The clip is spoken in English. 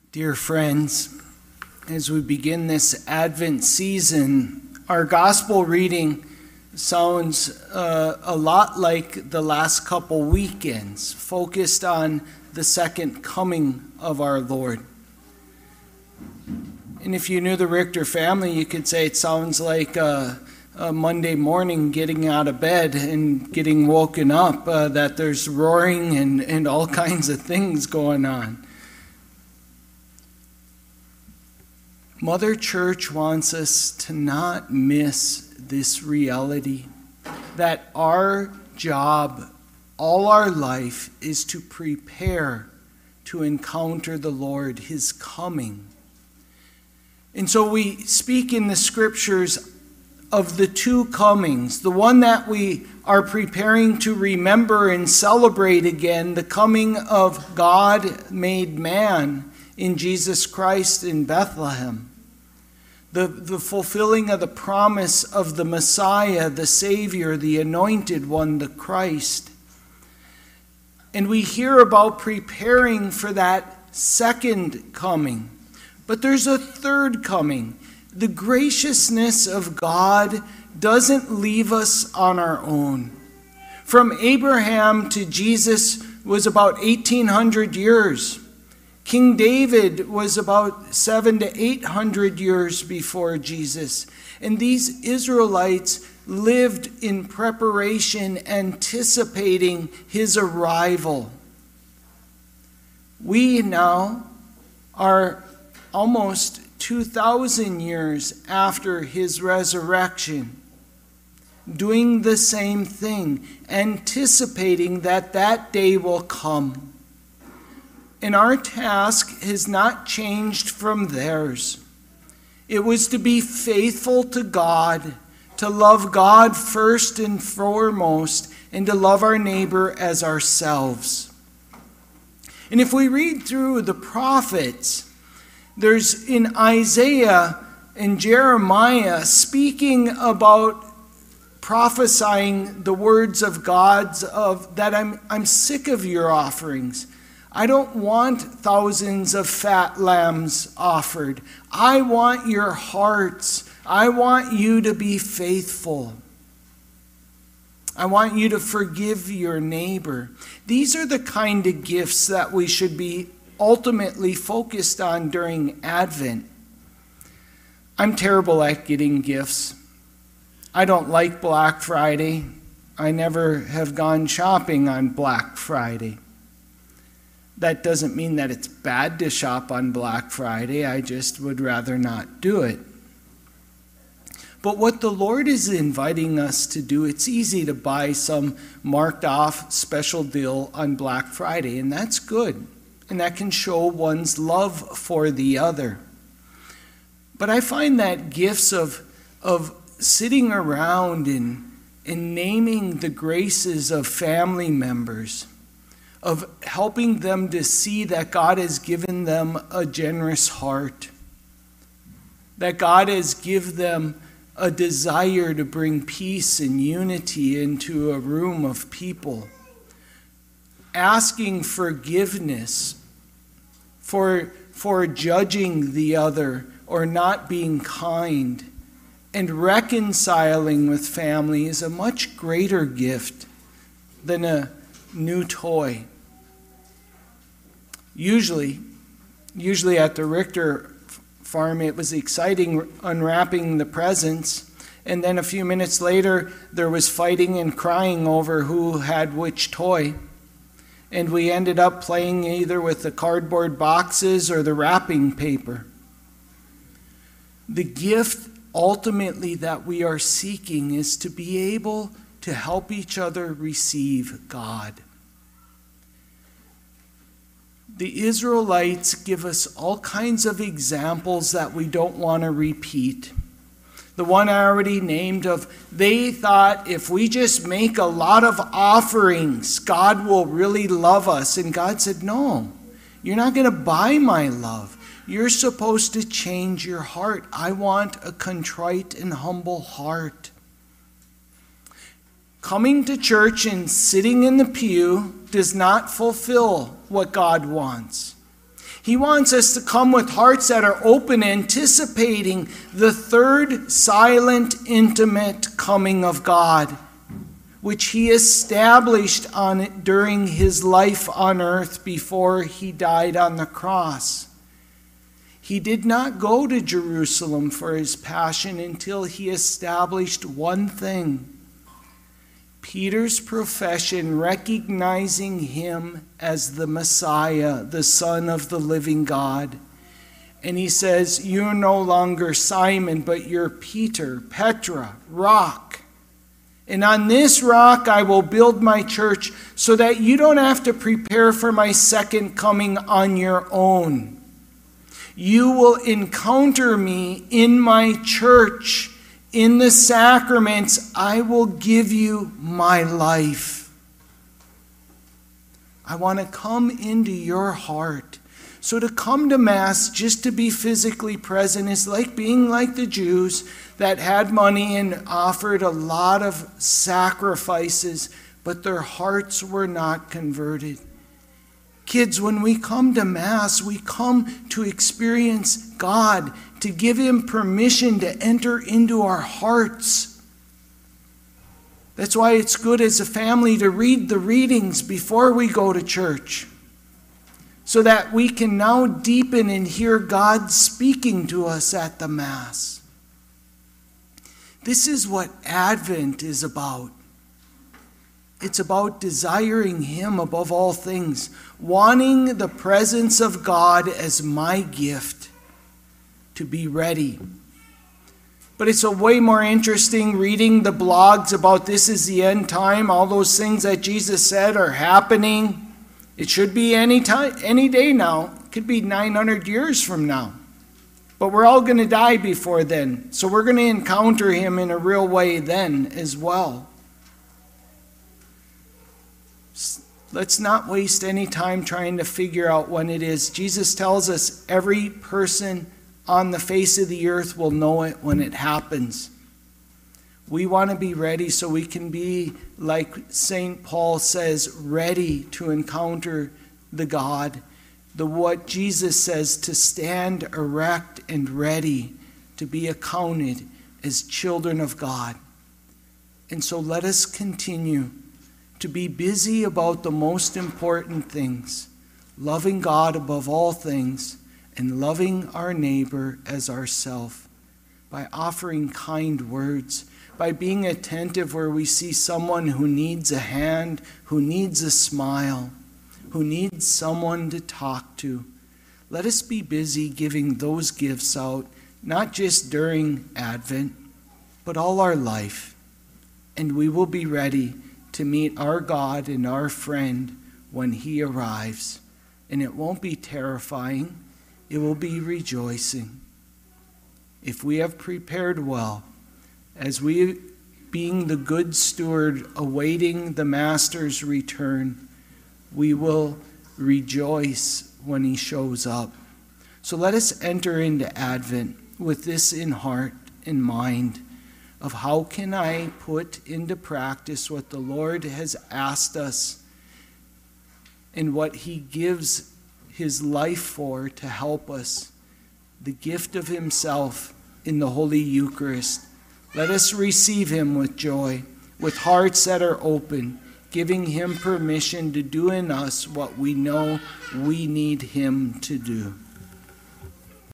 Dear friends, as we begin this Advent season, our gospel reading sounds a lot like the last couple weekends, focused on the second coming of our Lord. And if you knew the Richter family, you could say it sounds like a Monday morning getting out of bed and getting woken up, that there's roaring and all kinds of things going on. Mother Church wants us to not miss this reality that our job, all our life, is to prepare to encounter the Lord, His coming. And so we speak in the scriptures of the two comings, the one that we are preparing to remember and celebrate again, the coming of God made man in Jesus Christ in Bethlehem. The fulfilling of the promise of the Messiah, the Savior, the Anointed One, the Christ. And we hear about preparing for that second coming. But there's a third coming. The graciousness of God doesn't leave us on our own. From Abraham to Jesus was about 1,800 years. King David was about 700 to 800 years before Jesus. And these Israelites lived in preparation, anticipating his arrival. We now are almost 2,000 years after his resurrection, doing the same thing, anticipating that that day will come. And our task has not changed from theirs. It was to be faithful to God, to love God first and foremost, and to love our neighbor as ourselves. And if we read through the prophets, there's in Isaiah and Jeremiah speaking about prophesying the words of God's of that I'm sick of your offerings. I don't want thousands of fat lambs offered. I want your hearts. I want you to be faithful. I want you to forgive your neighbor. These are the kind of gifts that we should be ultimately focused on during Advent. I'm terrible at getting gifts. I don't like Black Friday. I never have gone shopping on Black Friday. That doesn't mean that it's bad to shop on Black Friday. I just would rather not do it. But what the Lord is inviting us to do, it's easy to buy some marked off special deal on Black Friday, and that's good. And that can show one's love for the other. But I find that gifts of sitting around and naming the graces of family members, of helping them to see that God has given them a generous heart, that God has given them a desire to bring peace and unity into a room of people, asking forgiveness for judging the other or not being kind, and reconciling with family is a much greater gift than a new toy. Usually at the Richter farm, it was exciting unwrapping the presents, and then a few minutes later, there was fighting and crying over who had which toy. And we ended up playing either with the cardboard boxes or the wrapping paper. The gift ultimately that we are seeking is to be able to help each other receive God. The Israelites give us all kinds of examples that we don't want to repeat. The one I already named of, they thought if we just make a lot of offerings, God will really love us. And God said, no, you're not going to buy my love. You're supposed to change your heart. I want a contrite and humble heart. Coming to church and sitting in the pew does not fulfill what God wants. He wants us to come with hearts that are open, anticipating the third silent, intimate coming of God, which he established during his life on earth before he died on the cross. He did not go to Jerusalem for his passion until he established one thing: Peter's profession, recognizing him as the Messiah, the Son of the living God. And he says, "You're no longer Simon, but you're Peter, Petra, rock. And on this rock I will build my church, so that you don't have to prepare for my second coming on your own. You will encounter me in my church. In the sacraments, I will give you my life. I want to come into your heart." So to come to Mass just to be physically present is like being like the Jews that had money and offered a lot of sacrifices, but their hearts were not converted. Kids, when we come to Mass, we come to experience God, to give him permission to enter into our hearts. That's why it's good as a family to read the readings before we go to church, so that we can now deepen and hear God speaking to us at the Mass. This is what Advent is about. It's about desiring him above all things, wanting the presence of God as my gift, to be ready. But it's a way more interesting reading the blogs about this is the end time. All those things that Jesus said are happening. It should be any time, any day now. It could be 900 years from now. But we're all going to die before then. So we're going to encounter him in a real way then as well. Let's not waste any time trying to figure out when it is. Jesus tells us every person on the face of the earth will know it when it happens. We want to be ready so we can be, like St. Paul says, ready to encounter the God. What Jesus says, to stand erect and ready to be accounted as children of God. And so let us continue to be busy about the most important things, loving God above all things and loving our neighbor as ourself, by offering kind words, by being attentive where we see someone who needs a hand, who needs a smile, who needs someone to talk to. Let us be busy giving those gifts out, not just during Advent, but all our life. And we will be ready to meet our God and our friend when he arrives. And it won't be terrifying, it will be rejoicing. If we have prepared well, as we, being the good steward awaiting the Master's return, we will rejoice when he shows up. So let us enter into Advent with this in heart and mind, of how can I put into practice what the Lord has asked us and what he gives his life for to help us, the gift of himself in the Holy Eucharist. Let us receive him with joy, with hearts that are open, giving him permission to do in us what we know we need him to do.